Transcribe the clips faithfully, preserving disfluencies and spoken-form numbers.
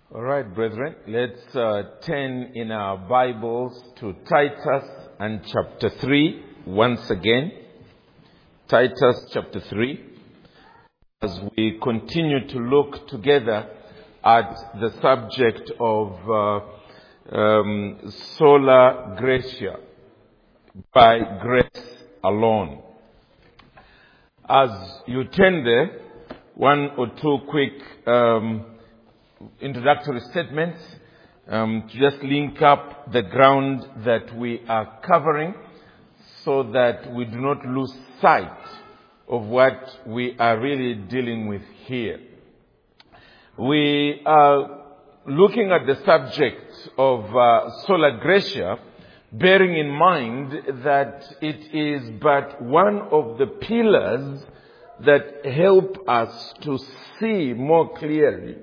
All right, brethren, let's uh, turn in our Bibles to Titus and chapter three once again. Titus chapter three, as we continue to look together at the subject of uh, um, sola gratia, by grace alone. As you turn there, one or two quick um, introductory statements um, to just link up the ground that we are covering so that we do not lose sight of what we are really dealing with here. We are looking at the subject of uh, sola gratia, bearing in mind that it is but one of the pillars that help us to see more clearly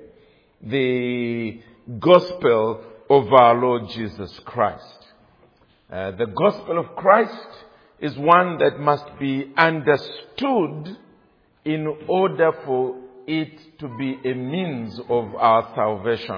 the gospel of our Lord Jesus Christ. Uh, the gospel of Christ is one that must be understood in order for it to be a means of our salvation.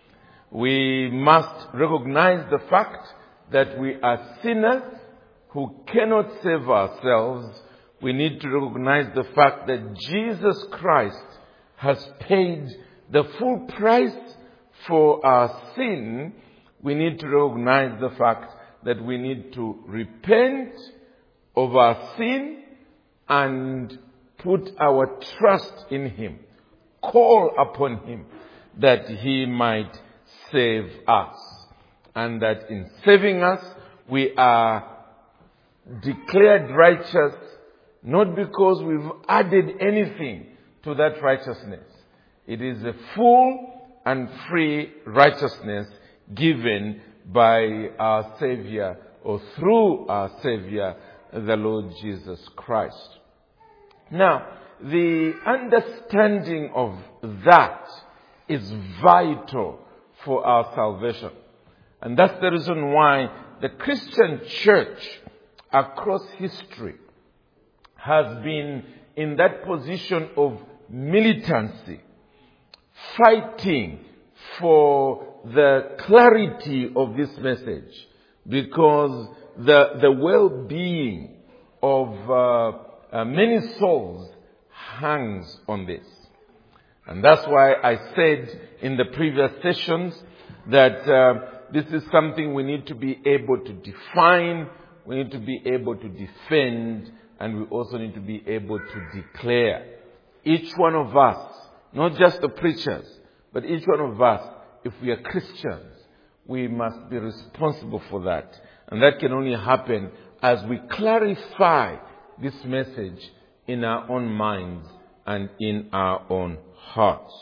We must recognize the fact that we are sinners who cannot save ourselves. We need to recognize the fact that Jesus Christ has paid the full price for our sin. We need to recognize the fact that we need to repent of our sin and put our trust in Him, call upon Him that He might save us, and that in saving us we are declared righteous not because we've added anything to that righteousness. It is a full and free righteousness given by our Savior, or through our Savior, the Lord Jesus Christ. Now, the understanding of that is vital for our salvation. And that's the reason why the Christian church across history has been in that position of militancy, fighting for the clarity of this message, because the the well-being of uh, uh, many souls hangs on this. And that's why I said in the previous sessions that uh, this is something we need to be able to define, we need to be able to defend, and we also need to be able to declare. Each one of us, not just the preachers, but each one of us, if we are Christians, we must be responsible for that. And that can only happen as we clarify this message in our own minds and in our own hearts.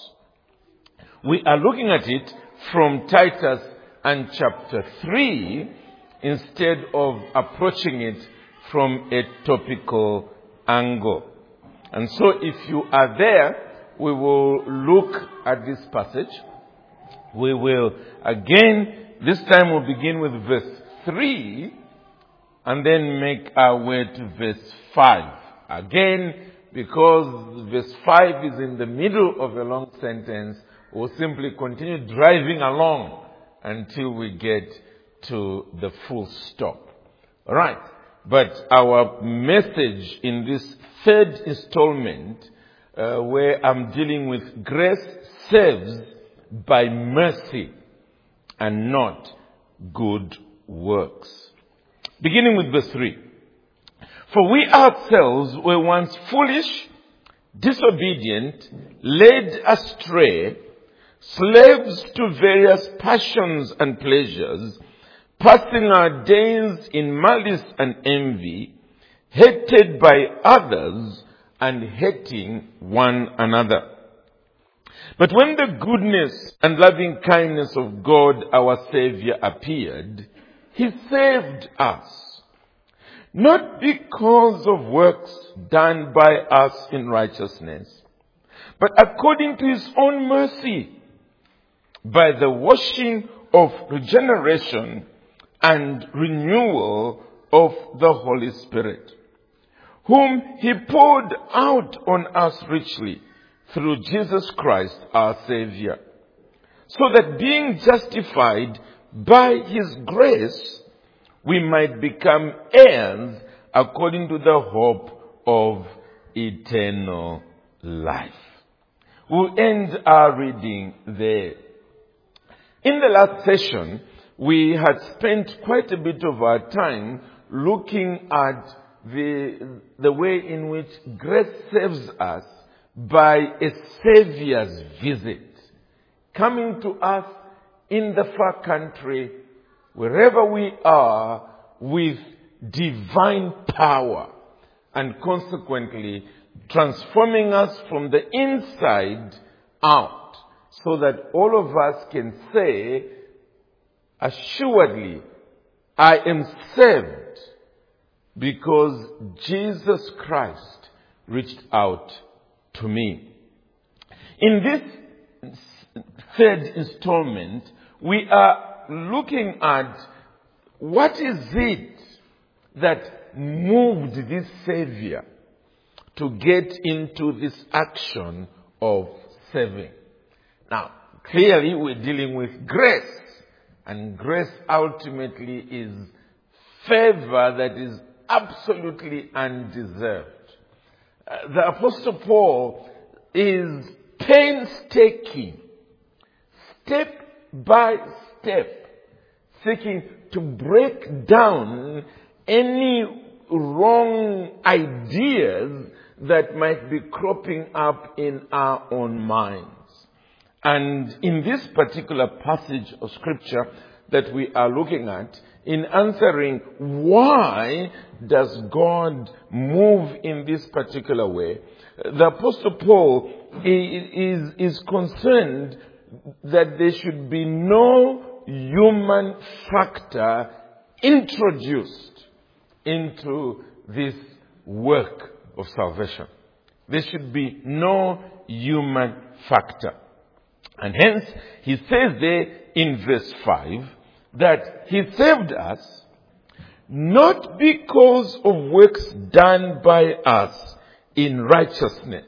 We are looking at it from Titus and chapter three instead of approaching it from a topical angle. And so if you are there, we will look at this passage. We will again, this time we'll begin with verse three and then make our way to verse five. Again, because verse five is in the middle of a long sentence, we'll simply continue driving along until we get to the full stop. All right. But our message in this third installment, uh, where I'm dealing with grace saves by mercy and not good works. Beginning with verse three. For we ourselves were once foolish, disobedient, led astray, slaves to various passions and pleasures, passing our days in malice and envy, hated by others and hating one another. But when the goodness and loving kindness of God our Savior appeared, He saved us, not because of works done by us in righteousness, but according to His own mercy, by the washing of regeneration and renewal of the Holy Spirit, whom He poured out on us richly through Jesus Christ our Savior, so that being justified by his grace, we might become heirs according to the hope of eternal life. We'll end our reading there. In the last session, we had spent quite a bit of our time looking at the, the way in which grace saves us by a Savior's visit, coming to us in the far country, wherever we are, with divine power, and consequently transforming us from the inside out, so that all of us can say, assuredly, I am saved because Jesus Christ reached out to me. In this third installment, we are looking at what is it that moved this Savior to get into this action of saving. Now, clearly we're dealing with grace, and grace ultimately is favor that is absolutely undeserved. Uh, the Apostle Paul is painstaking, step by step, seeking to break down any wrong ideas that might be cropping up in our own minds. And in this particular passage of scripture that we are looking at, in answering why does God move in this particular way, the Apostle Paul is, is concerned that there should be no human factor introduced into this work of salvation. There should be no human factor. And hence, he says there in verse five that he saved us not because of works done by us in righteousness,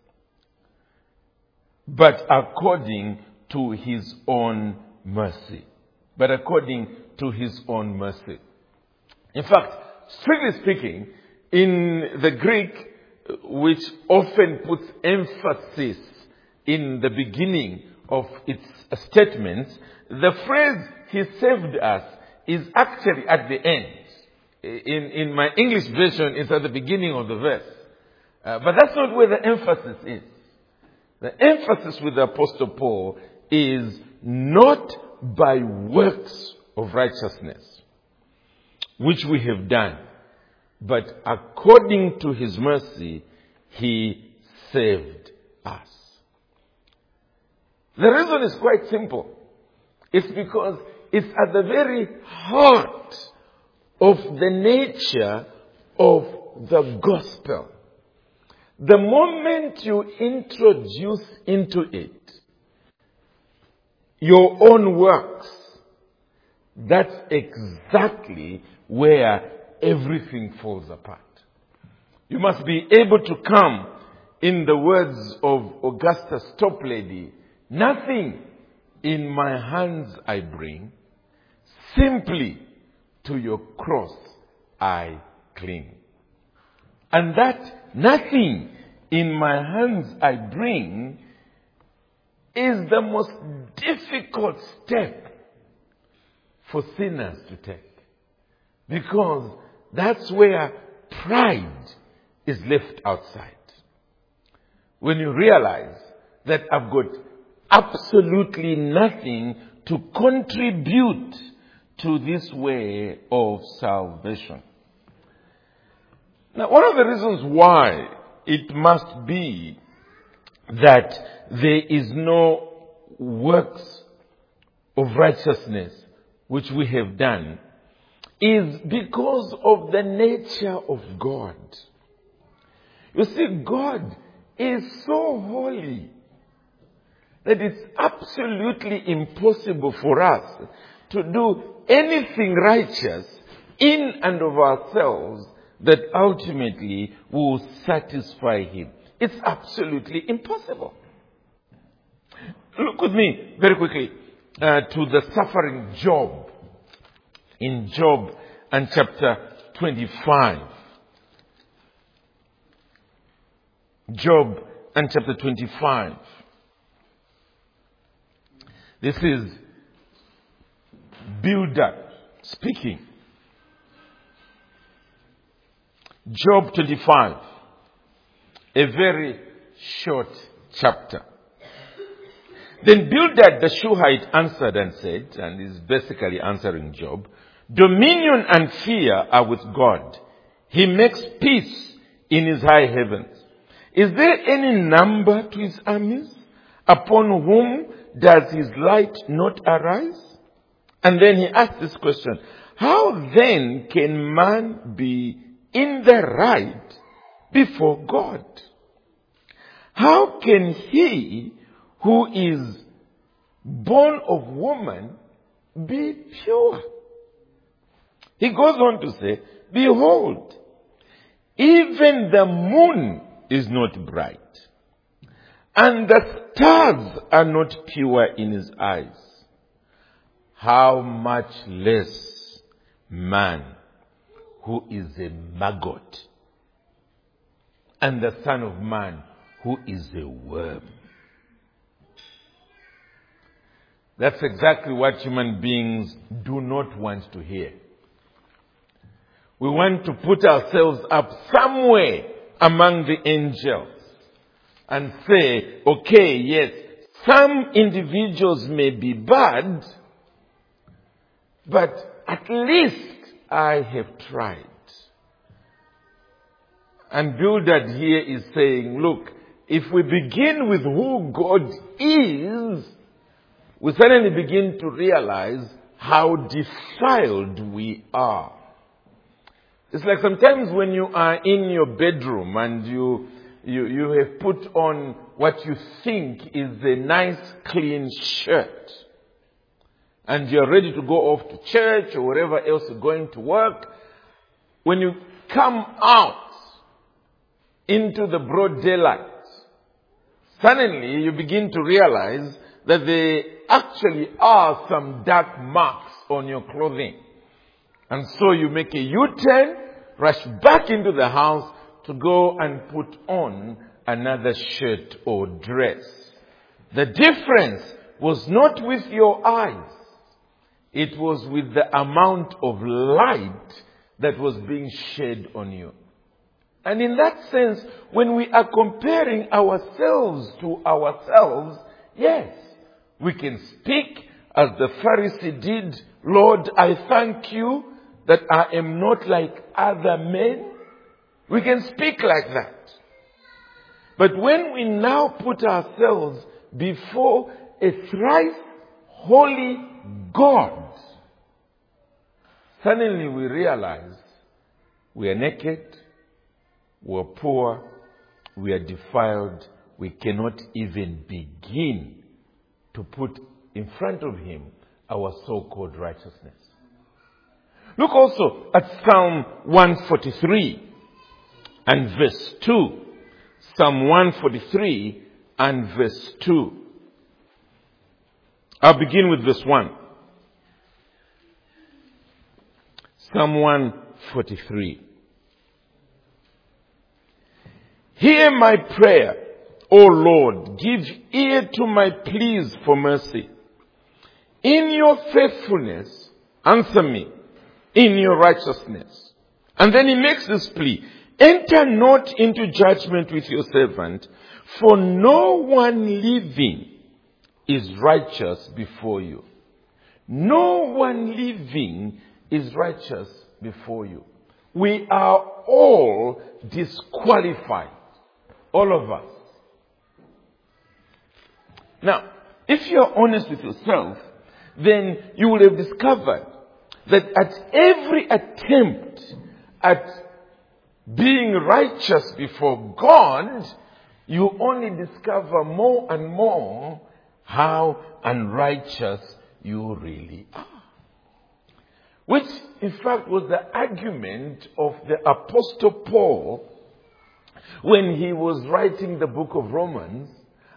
but according to his own mercy. But according to his own mercy. In fact, strictly speaking, in the Greek, which often puts emphasis in the beginning of its statements, the phrase, he saved us, is actually at the end. In, in my English version, it's at the beginning of the verse. Uh, but that's not where the emphasis is. The emphasis with the Apostle Paul is not by works of righteousness, which we have done, but according to his mercy, he saved us. The reason is quite simple. It's because it's at the very heart of the nature of the gospel. The moment you introduce into it your own works, that's exactly where everything falls apart. You must be able to come, in the words of Augustus Toplady, nothing in my hands I bring, simply to your cross I cling. And that nothing in my hands I bring is the most difficult step for sinners to take. Because that's where pride is left outside. When you realize that I've got absolutely nothing to contribute to this way of salvation. Now, one of the reasons why it must be that there is no works of righteousness which we have done is because of the nature of God. You see, God is so holy that it's absolutely impossible for us to do anything righteous in and of ourselves that ultimately will satisfy him. It's absolutely impossible. Look with me very quickly uh, to the suffering Job in Job and chapter twenty-five. Job and chapter twenty-five. This is Bildad speaking. Job twenty-five. A very short chapter. Then Bildad the Shuhite answered and said, and is basically answering Job, dominion and fear are with God. He makes peace in his high heavens. Is there any number to his armies? Upon whom does his light not arise? And then he asked this question, how then can man be in the right before God? How can he who is born of woman be pure? He goes on to say, behold, even the moon is not bright, and the stars are not pure in his eyes. How much less man who is a maggot, and the son of man who is a worm. That's exactly what human beings do not want to hear. We want to put ourselves up somewhere among the angels and say, okay, yes, some individuals may be bad, but at least I have tried. And Bildad here is saying, look, if we begin with who God is, we suddenly begin to realize how defiled we are. It's like sometimes when you are in your bedroom and you, you, you have put on what you think is a nice clean shirt, and you're ready to go off to church or wherever else you're going to work. When you come out into the broad daylight, suddenly you begin to realize that there actually are some dark marks on your clothing. And so you make a U-turn, rush back into the house to go and put on another shirt or dress. The difference was not with your eyes. It was with the amount of light that was being shed on you. And in that sense, when we are comparing ourselves to ourselves, yes, we can speak as the Pharisee did, Lord, I thank you that I am not like other men. We can speak like that. But when we now put ourselves before a thrice holy God, suddenly we realize we are naked, we are poor, we are defiled, we cannot even begin to put in front of him our so-called righteousness. Look also at Psalm one forty-three and verse two. Psalm one forty-three and verse two. I'll begin with verse one. Psalm one forty-three. Hear my prayer, O Lord, give ear to my pleas for mercy. In your faithfulness, answer me in your righteousness. And then he makes this plea. Enter not into judgment with your servant, for no one living is righteous before you. No one living is righteous before you. We are all disqualified. All of us. Now, if you're honest with yourself, then you will have discovered that at every attempt at being righteous before God, you only discover more and more how unrighteous you really are. Which, in fact, was the argument of the Apostle Paul when he was writing the book of Romans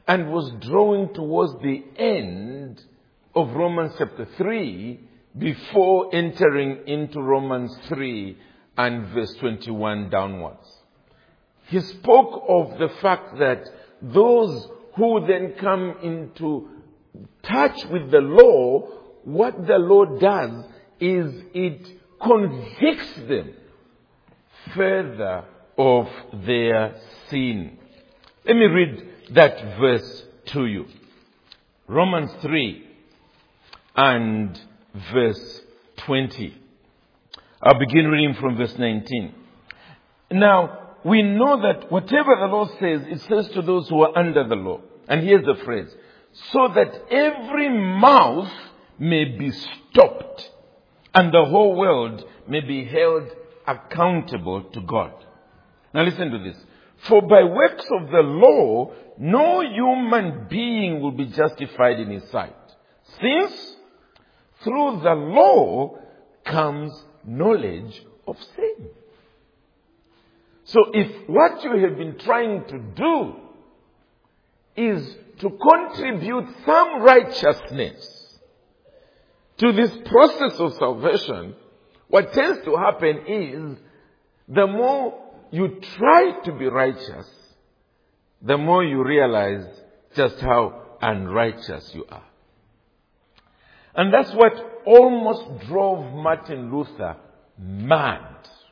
and was drawing towards the end of Romans chapter three before entering into Romans three and verse twenty-one downwards. He spoke of the fact that those who then come into touch with the law, what the law does is it convicts them further of their sin. Let me read that verse to you. Romans three and verse twenty. I'll begin reading from verse nineteen. Now, we know that whatever the law says, it says to those who are under the law. And here's the phrase. So that every mouth may be stopped and the whole world may be held accountable to God. Now listen to this. For by works of the law, no human being will be justified in his sight, since through the law comes knowledge of sin. So if what you have been trying to do is to contribute some righteousness to this process of salvation, what tends to happen is the more you try to be righteous, the more you realize just how unrighteous you are. And that's what almost drove Martin Luther mad.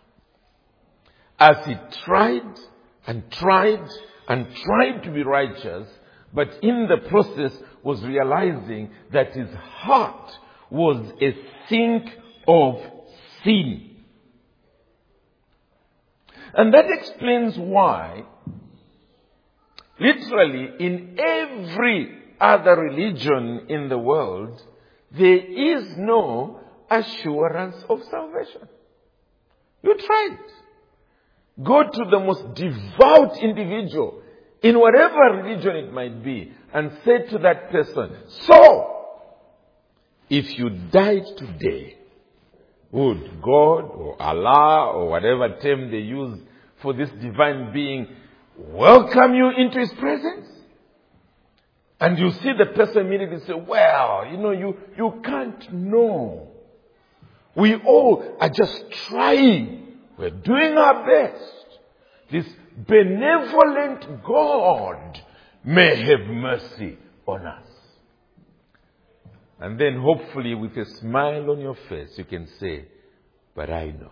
As he tried and tried and tried to be righteous, but in the process was realizing that his heart was a sink of sin. And that explains why, literally, in every other religion in the world, there is no assurance of salvation. You try it. Go to the most devout individual, in whatever religion it might be, and say to that person, so, if you died today, would God or Allah or whatever term they use for this divine being welcome you into his presence? And you see the person immediately say, well, you know, you, you can't know. We all are just trying. We're doing our best. This benevolent God may have mercy on us. And then hopefully with a smile on your face, you can say, but I know.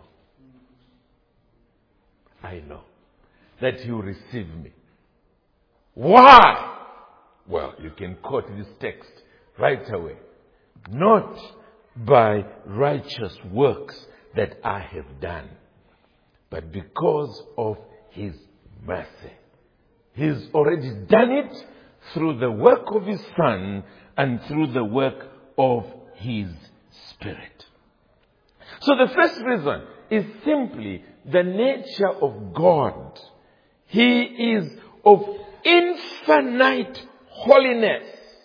I know that you receive me. Why? Well, you can quote this text right away. Not by righteous works that I have done, but because of his mercy. He's already done it through the work of his Son and through the work of his Spirit. So the first reason is simply the nature of God. He is of infinite holiness,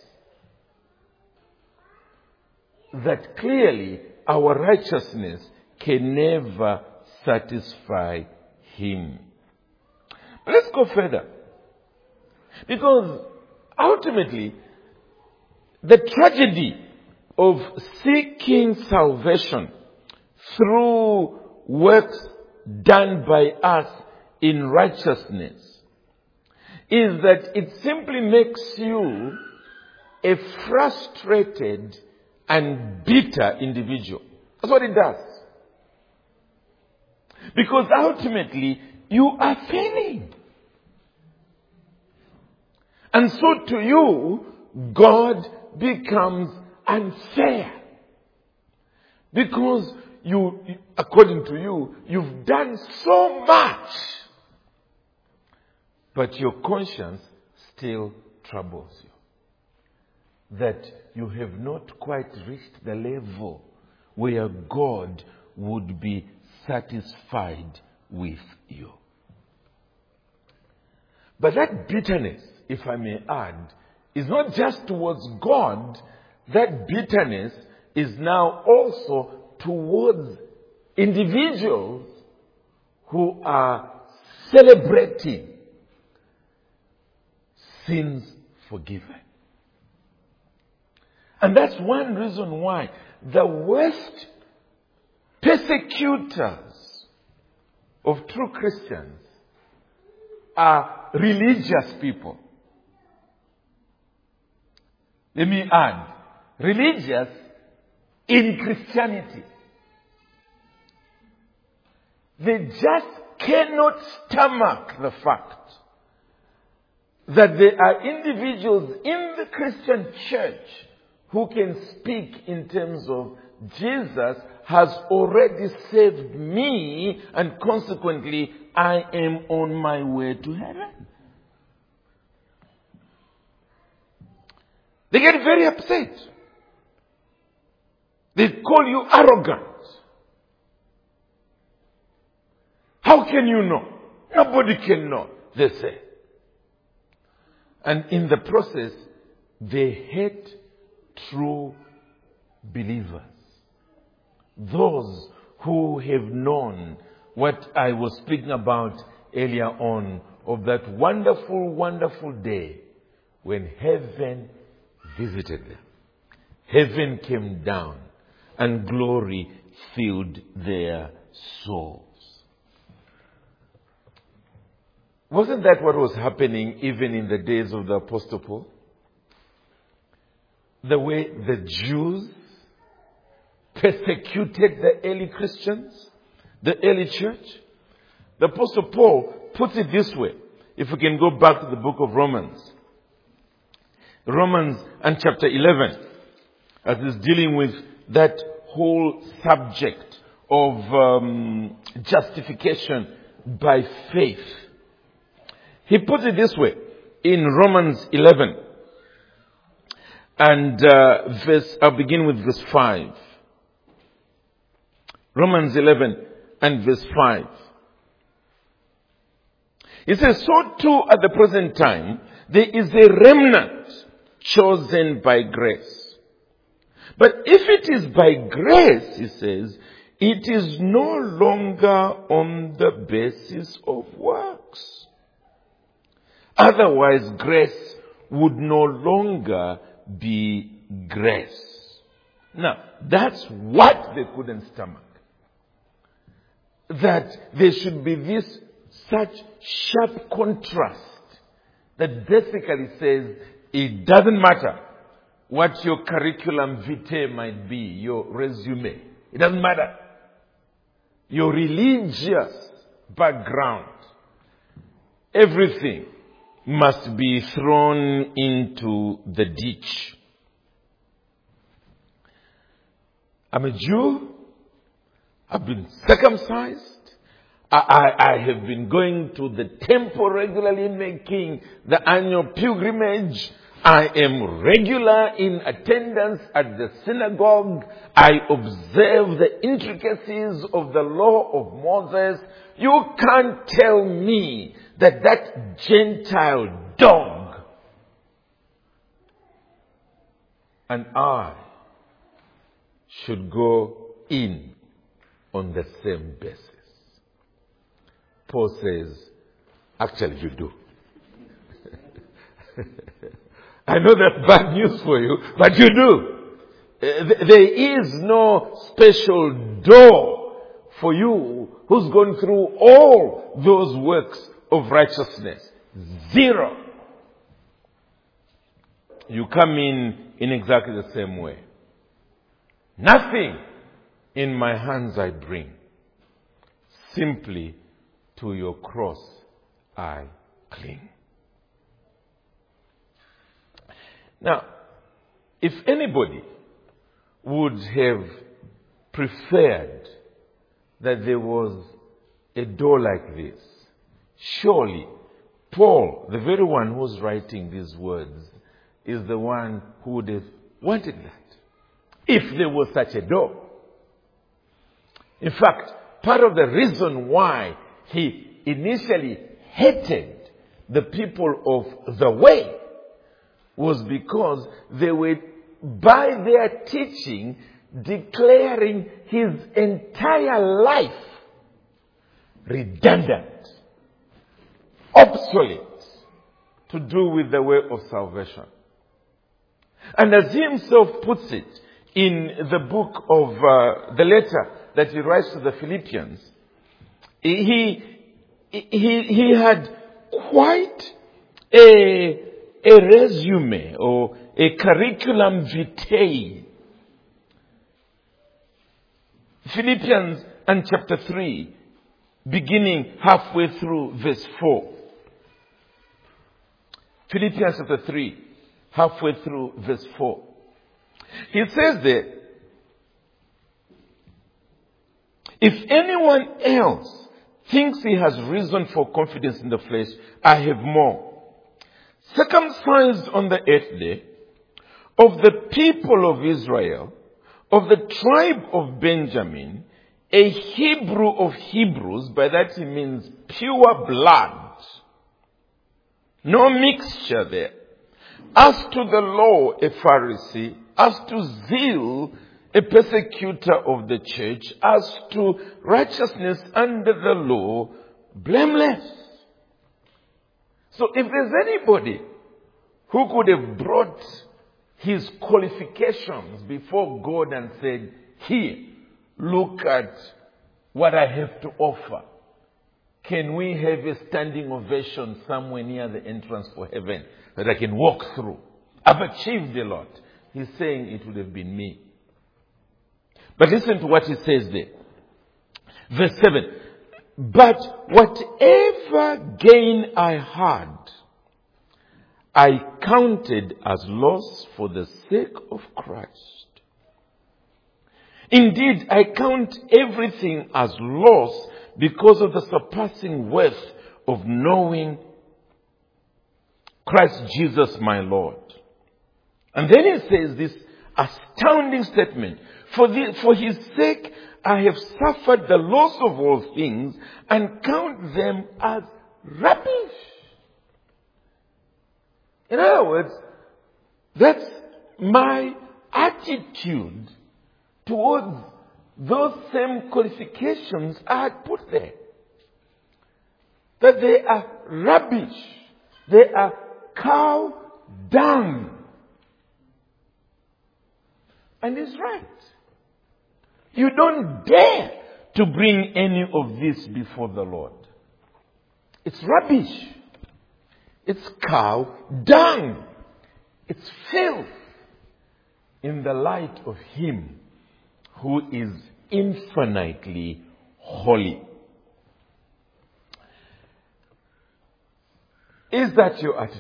that clearly our righteousness can never satisfy him. But let's go further. Because ultimately, the tragedy of seeking salvation through works done by us in righteousness is that it simply makes you a frustrated and bitter individual. That's what it does. Because ultimately, you are failing. And so to you, God becomes unfair. Because you, according to you, you've done so much. But your conscience still troubles you. That you have not quite reached the level where God would be satisfied with you. But that bitterness, if I may add, is not just towards God. That bitterness is now also towards individuals who are celebrating sin's forgiven. And that's one reason why the worst persecutors of true Christians are religious people. Let me add, religious in Christianity. They just cannot stomach the fact that there are individuals in the Christian church who can speak in terms of Jesus has already saved me and consequently I am on my way to heaven. They get very upset. They call you arrogant. How can you know? Nobody can know, they say. And in the process, they hate true believers. Those who have known what I was speaking about earlier on, of that wonderful, wonderful day when heaven visited them. Heaven came down and glory filled their souls. Wasn't that what was happening even in the days of the Apostle Paul? The way the Jews persecuted the early Christians, the early church. The Apostle Paul puts it this way. If we can go back to the book of Romans. Romans and chapter eleven. As is dealing with that whole subject of um, justification by faith. He puts it this way. In Romans eleven. And uh, verse, I'll begin with verse five. Romans eleven and verse five. It says, so too at the present time, there is a remnant chosen by grace. But if it is by grace, he says, it is no longer on the basis of works. Otherwise, grace would no longer be grace. Now, that's what they couldn't stomach. That there should be this such sharp contrast that basically says it doesn't matter what your curriculum vitae might be, your resume. It doesn't matter. Your religious background. Everything must be thrown into the ditch. I'm a Jew. I've been circumcised. I, I, I have been going to the temple regularly, making the annual pilgrimage. I am regular in attendance at the synagogue. I observe the intricacies of the law of Moses. You can't tell me that that Gentile dog and I should go in on the same basis. Paul says, actually you do. I know that's bad news for you, but you do. There is no special door for you who's gone through all those works of righteousness. Zero. You come in in exactly the same way. Nothing in my hands I bring. Simply to your cross I cling. Now, if anybody would have preferred that there was a door like this, surely Paul, the very one who's writing these words, is the one who would have wanted that. If there was such a door. In fact, part of the reason why he initially hated the people of the way was because they were, by their teaching, declaring his entire life redundant, obsolete, to do with the way of salvation. And as he himself puts it in the book of uh, the letter that he writes to the Philippians, he, he, he had quite a, a resume or a curriculum vitae. Philippians and chapter three, beginning halfway through verse four. Philippians chapter three, halfway through verse four. He says there, if anyone else thinks he has reason for confidence in the flesh, I have more. Circumcised on the eighth day, of the people of Israel, of the tribe of Benjamin, a Hebrew of Hebrews, by that he means pure blood. No mixture there. As to the law, a Pharisee. As to zeal, a persecutor of the church. As to righteousness under the law, blameless. So if there's anybody who could have brought his qualifications before God and said, here, look at what I have to offer. Can we have a standing ovation somewhere near the entrance for heaven that I can walk through? I've achieved a lot. He's saying it would have been me. But listen to what he says there. Verse seven. But whatever gain I had, I counted as loss for the sake of Christ. Indeed, I count everything as loss because of the surpassing worth of knowing Christ Jesus my Lord. And then he says this astounding statement. For, the, for his sake, I have suffered the loss of all things and count them as rubbish. In other words, that's my attitude towards those same qualifications I had put there. That they are rubbish. They are cow dung. And he's right. You don't dare to bring any of this before the Lord. It's rubbish. It's cow dung. It's filth in the light of Him who is infinitely holy. Is that your attitude?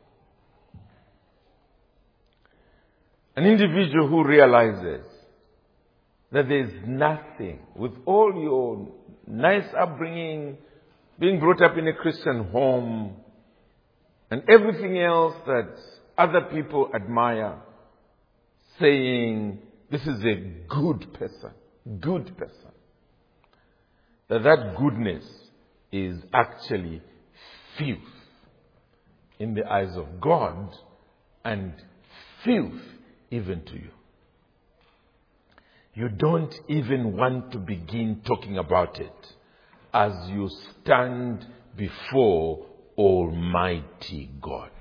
An individual who realizes that there is nothing, with all your nice upbringing, being brought up in a Christian home, and everything else that other people admire, saying, this is a good person, good person. That that goodness is actually filth in the eyes of God and filth even to you. You don't even want to begin talking about it as you stand before Almighty God.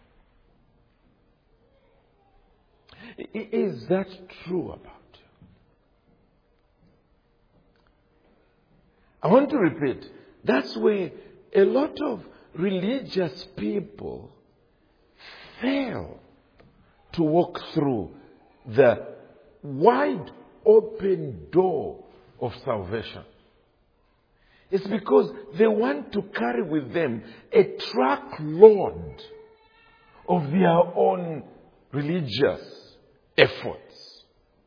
Is that true about you? I want to repeat, that's where a lot of religious people fail to walk through the wide open door of salvation. It's because they want to carry with them a truckload of their own religious efforts.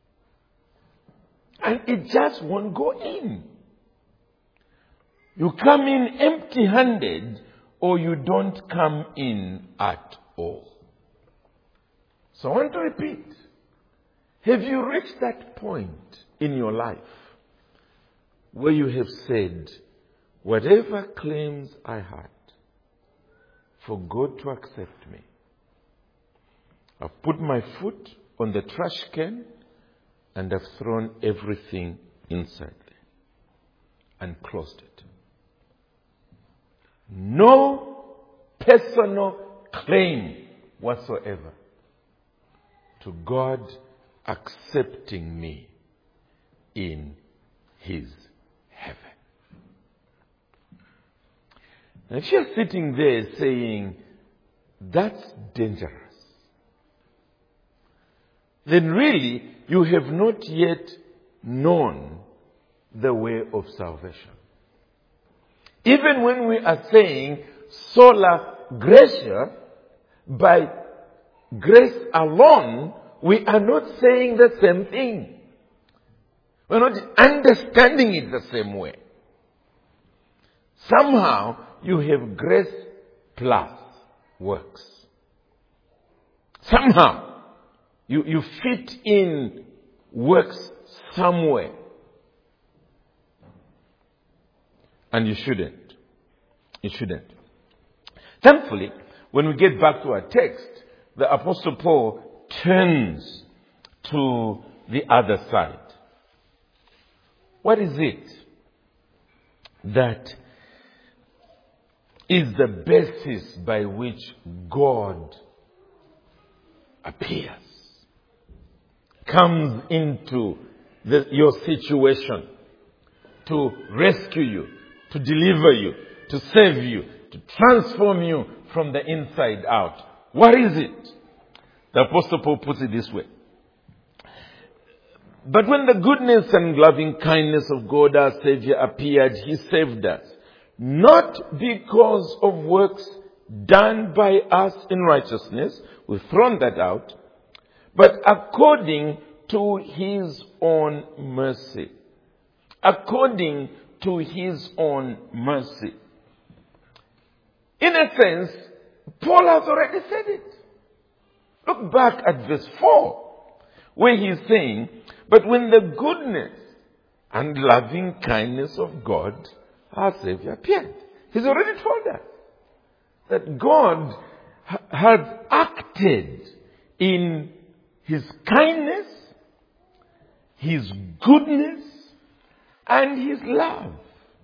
And it just won't go in. You come in empty-handed or you don't come in at all. So I want to repeat. Have you reached that point in your life where you have said, whatever claims I had for God to accept me, I've put my foot on the trash can and I've thrown everything inside there and closed it. No personal claim whatsoever to God accepting me in his heaven. Now, if you're sitting there saying, that's dangerous, then really you have not yet known the way of salvation. Even when we are saying sola gratia, by grace alone, we are not saying the same thing. We're not understanding it the same way. Somehow you have grace plus works. Somehow you, you fit in works somewhere. And you shouldn't. You shouldn't. Thankfully, when we get back to our text, the Apostle Paul turns to the other side. What is it that is the basis by which God appears, comes into the, your situation to rescue you, to deliver you, to save you, to transform you from the inside out? What is it? The Apostle Paul puts it this way. But when the goodness and loving kindness of God our Savior appeared, he saved us, not because of works done by us in righteousness, we've thrown that out, but according to his own mercy. According to his own mercy. In a sense, Paul has already said it. Look back at verse four, where he's saying, but when the goodness and loving kindness of God, our Savior, appeared. He's already told us that God ha- has acted in his kindness, his goodness, and his love.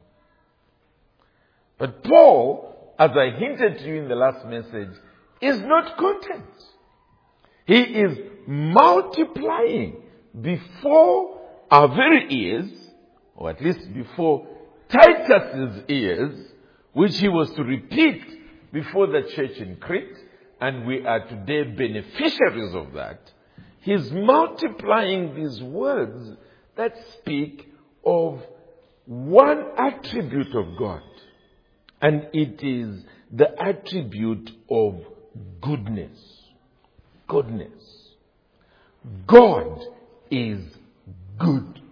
But Paul, as I hinted to you in the last message, is not content. He is multiplying before our very ears, or at least before Titus's ears, which he was to repeat before the church in Crete, and we are today beneficiaries of that. He's multiplying these words that speak of one attribute of God, and it is the attribute of goodness. Goodness. God is good.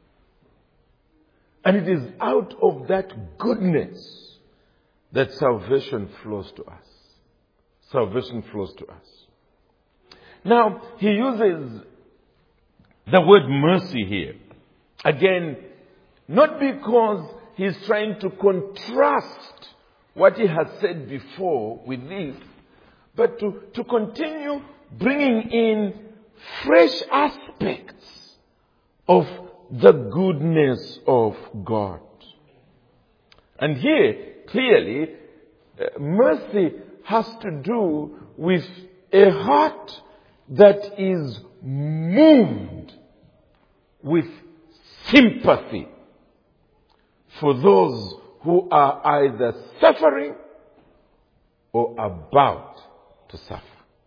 And it is out of that goodness that salvation flows to us. Salvation flows to us. Now, he uses the word mercy here. Again, not because he's trying to contrast what he has said before with this, but to, to continue bringing in fresh aspects of the goodness of God. And here, clearly, uh, mercy has to do with a heart that is moved with sympathy for those who are either suffering or about to suffer.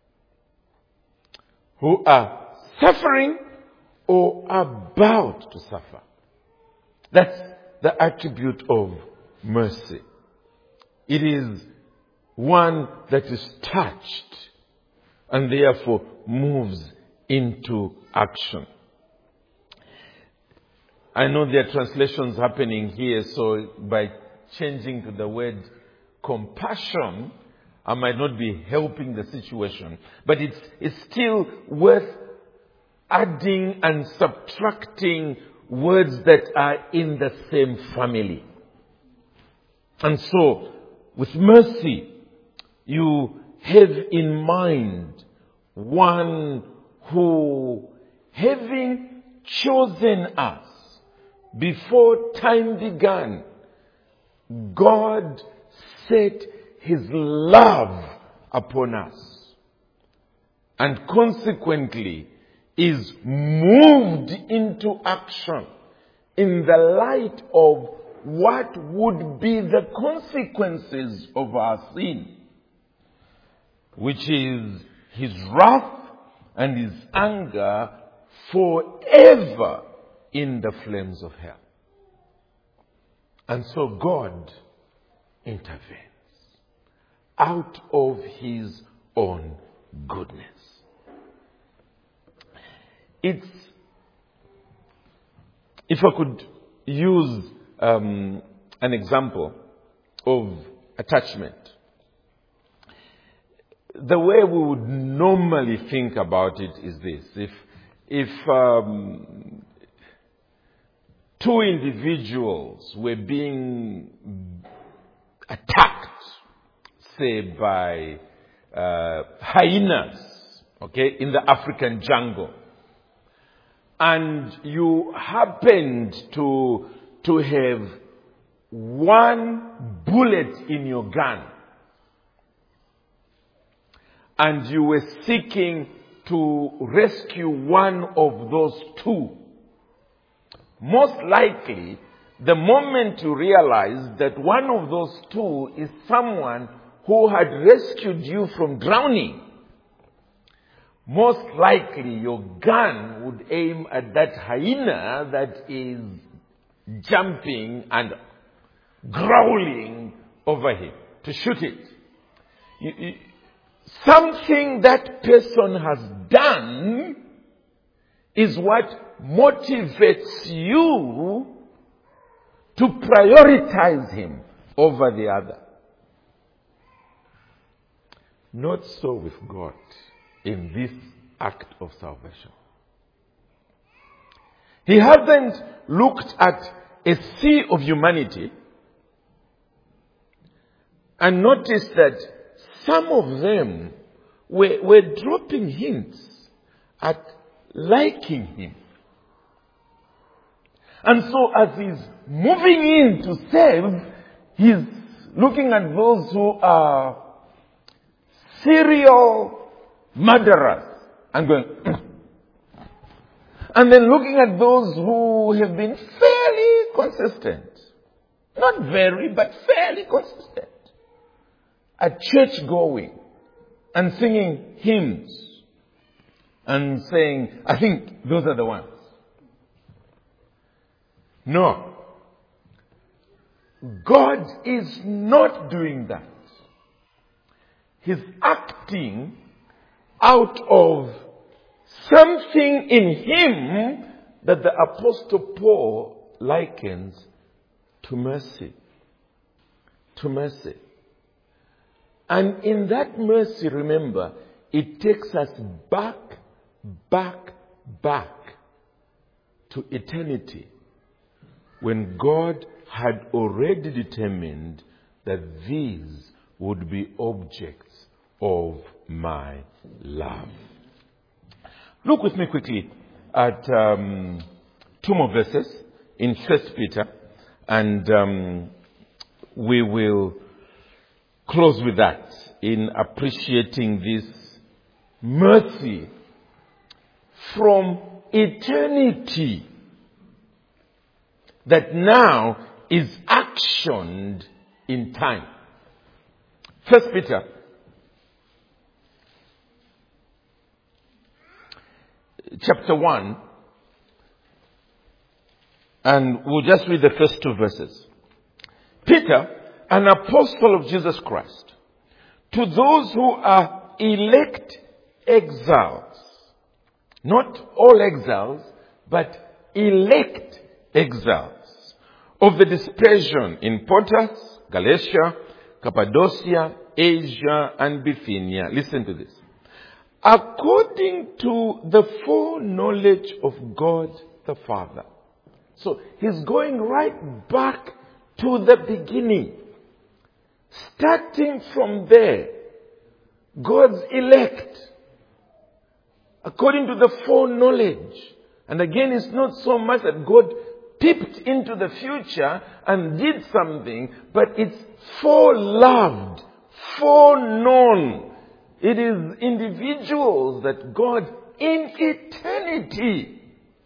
Who are suffering or about to suffer. That's the attribute of mercy. It is one that is touched and therefore moves into action. I know there are translations happening here, so by changing to the word compassion, I might not be helping the situation. But it's, it's still worth adding and subtracting words that are in the same family. And so, with mercy, you have in mind one who, having chosen us before time began, God set his love upon us, and consequently is moved into action in the light of what would be the consequences of our sin, which is his wrath and his anger forever in the flames of hell. And so God intervenes out of his own goodness. It's, if I could use um, an example of attachment, the way we would normally think about it is this. If, if um, two individuals were being attacked, say, by uh, hyenas, okay, in the African jungle, and you happened to, to have one bullet in your gun, and you were seeking to rescue one of those two, most likely, the moment you realize that one of those two is someone who had rescued you from drowning, most likely your gun would aim at that hyena that is jumping and growling over him to shoot it. You, you, something that person has done is what motivates you to prioritize him over the other. Not so with God in this act of salvation. He hasn't looked at a sea of humanity and noticed that some of them were, were dropping hints at liking him. And so as he's moving in to save, he's looking at those who are serial murderers and going, and then looking at those who have been fairly consistent. Not very, but fairly consistent. At church going and singing hymns and saying, I think those are the ones. No. God is not doing that. He's acting out of something in him that the Apostle Paul likens to mercy. To mercy. And in that mercy, remember, it takes us back, back, back to eternity, when God had already determined that these would be objects of my love. Look with me quickly at um, two more verses in First Peter, and um, we will close with that in appreciating this mercy from eternity that now is actioned in time. First Peter chapter one, and we'll just read the first two verses. Peter, an apostle of Jesus Christ, to those who are elect exiles, not all exiles, but elect exiles, of the dispersion in Pontus, Galatia, Cappadocia, Asia, and Bithynia. Listen to this. According to the foreknowledge of God the Father. So he's going right back to the beginning. Starting from there, God's elect, according to the foreknowledge. And again, it's not so much that God peeped into the future and did something, but it's foreloved, foreknown. It is individuals that God in eternity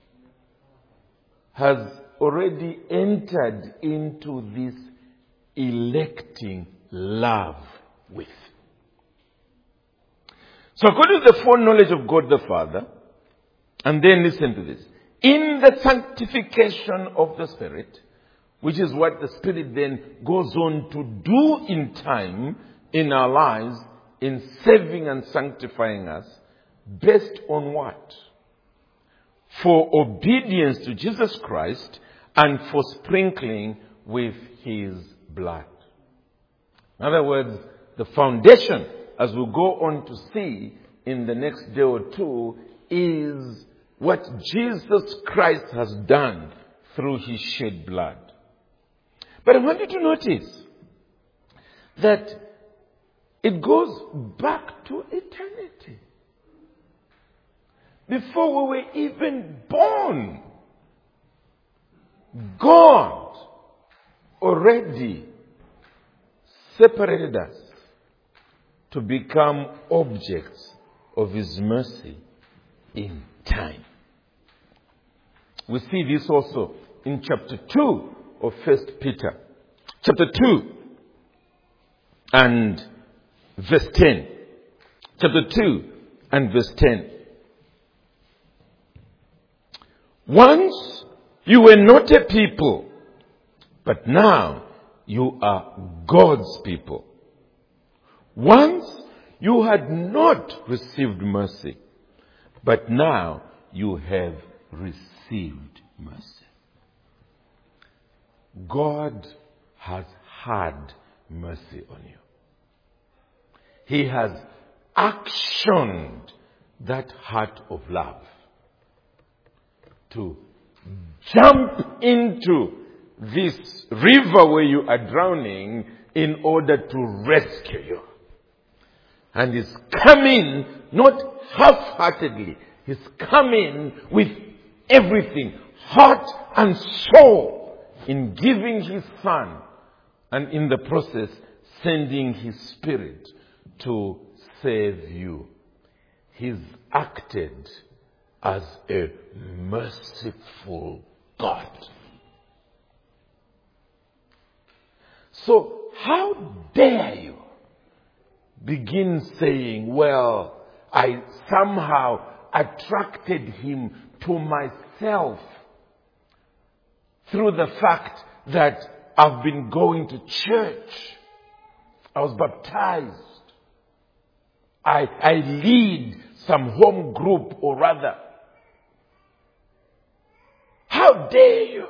has already entered into this electing love with. So according to the foreknowledge of God the Father, and then listen to this, in the sanctification of the Spirit, which is what the Spirit then goes on to do in time in our lives, in saving and sanctifying us, based on what? For obedience to Jesus Christ and for sprinkling with His blood. In other words, the foundation, as we go on to see in the next day or two, is what Jesus Christ has done through His shed blood. But I want you to notice that it goes back to eternity. Before we were even born, God already separated us to become objects of His mercy in time. We see this also in chapter two of First Peter. Chapter two and verse ten. Chapter two and verse ten. Once you were not a people, but now you are God's people. Once you had not received mercy, but now you have received mercy. God has had mercy on you. He has actioned that heart of love to jump into this river where you are drowning in order to rescue you. And He's coming not half-heartedly. He's coming with everything, heart and soul, in giving His Son and in the process sending His Spirit to save you. He's acted as a merciful God. So how dare you begin saying, well, I somehow attracted Him to myself through the fact that I've been going to church. I was baptized. I, I lead some home group or rather. How dare you?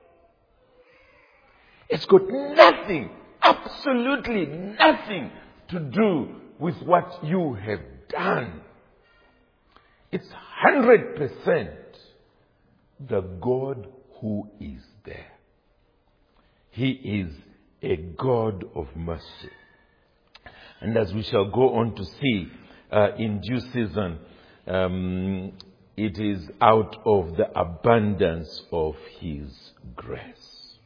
It's got nothing, absolutely nothing to do with what you have done. It's one hundred percent the God who is there. He is a God of mercy. And as we shall go on to see uh, in due season, um, it is out of the abundance of His grace.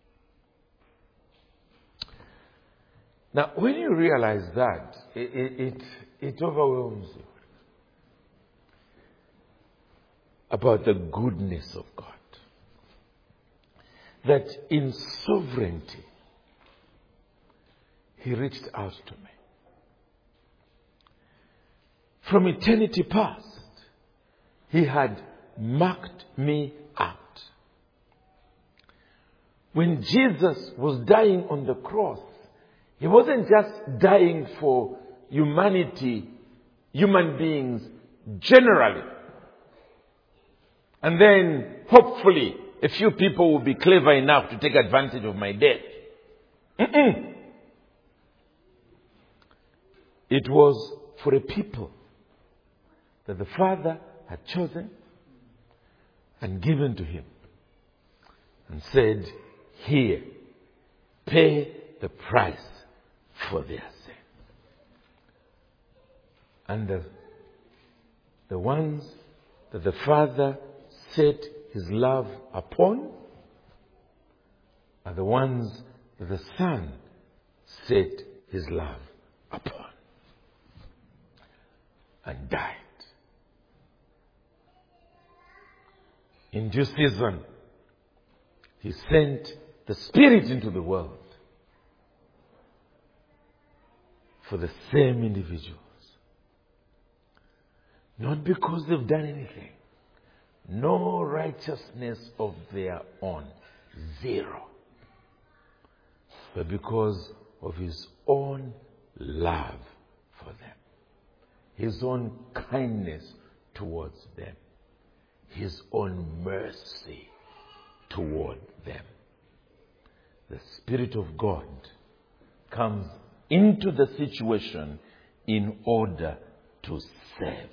Now, when you realize that, it, it, it overwhelms you about the goodness of God. That in sovereignty, He reached out to me. From eternity past, He had marked me out. When Jesus was dying on the cross, He wasn't just dying for humanity, human beings generally. And then, hopefully, a few people will be clever enough to take advantage of my death. Mm-mm. It was for a people that the Father had chosen and given to Him and said, here, pay the price for their sin. And the, the ones that the Father set His love upon are the ones that the Son set His love upon. and died. In due season, He sent the Spirit into the world for the same individuals. Not because they've done anything. No righteousness of their own. Zero. But because of His own love for them. His own kindness towards them. His own mercy toward them. The Spirit of God comes into the situation in order to save.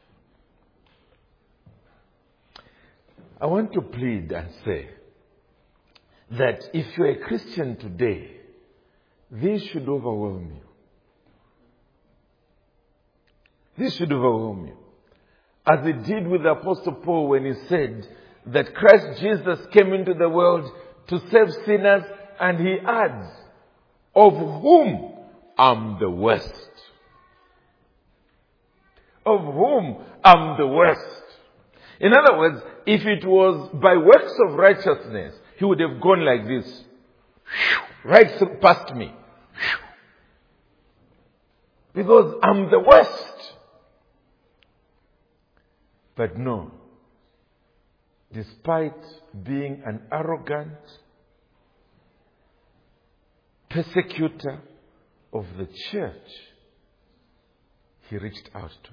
I want to plead and say that if you're a Christian today, this should overwhelm you. This should overwhelm you. As it did with the Apostle Paul when he said that Christ Jesus came into the world to save sinners, and he adds, of whom I'm the worst. Of whom I'm the worst. In other words, if it was by works of righteousness, he would have gone like this. Right through past me. Because I'm the worst. But no. Despite being an arrogant persecutor of the church, he reached out to me.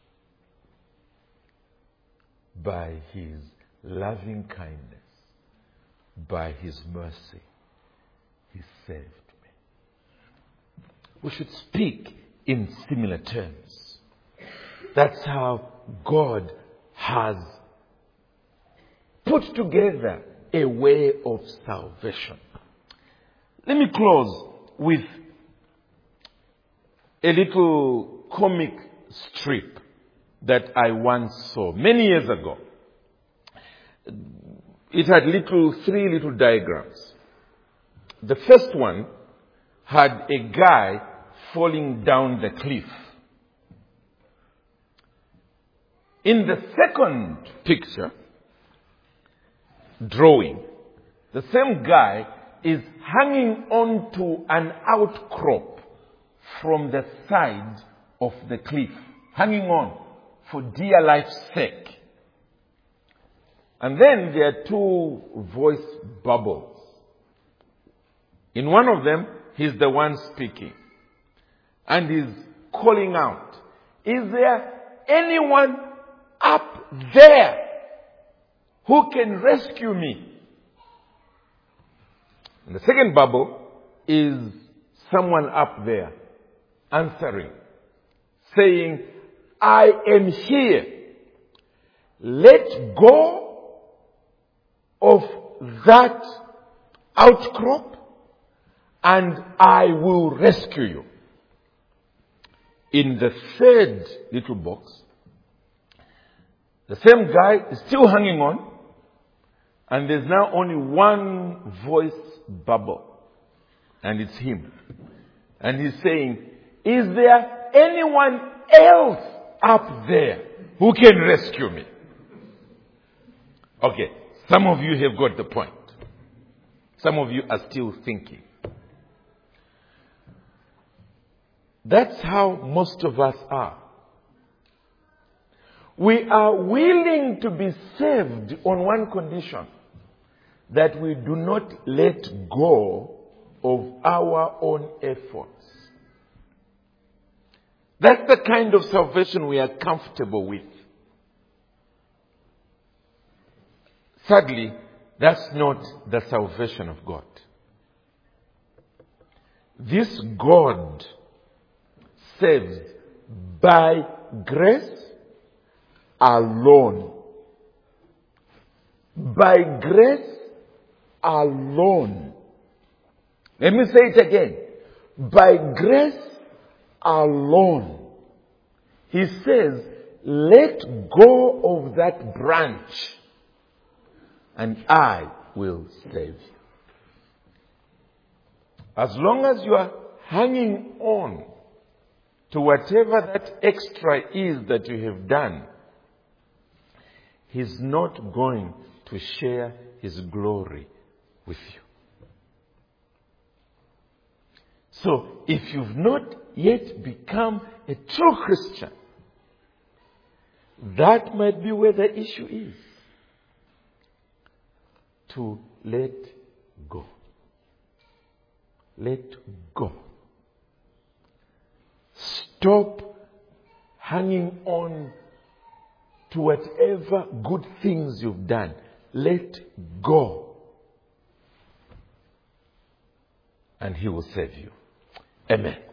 By his loving kindness, by his mercy, he saved me. We should speak in similar terms. That's how God has put together a way of salvation. Let me close with a little comic strip that I once saw many years ago. It had little, three little diagrams. The first one had a guy falling down the cliff. In the second picture, drawing, the same guy is hanging on to an outcrop from the side of the cliff. Hanging on for dear life's sake. And then there are two voice bubbles. In one of them, he's the one speaking. And he's calling out, is there anyone up there who can rescue me? And the second bubble is someone up there answering, saying, I am here. Let go of that outcrop and I will rescue you. In the third little box, the same guy is still hanging on, and there's now only one voice bubble, and it's him. And he's saying, is there anyone else up there who can rescue me? Okay, some of you have got the point. Some of you are still thinking. That's how most of us are. We are willing to be saved on one condition, that we do not let go of our own efforts. That's the kind of salvation we are comfortable with. Sadly, that's not the salvation of God. This God saves by grace alone. By grace alone. Let me say it again. By grace alone. He says, let go of that branch and I will save you. As long as you are hanging on to whatever that extra is that you have done, He's not going to share His glory with you. So, if you've not yet become a true Christian, that might be where the issue is. To let go. Let go. Stop hanging on to whatever good things you've done. Let go. And He will save you. Amen.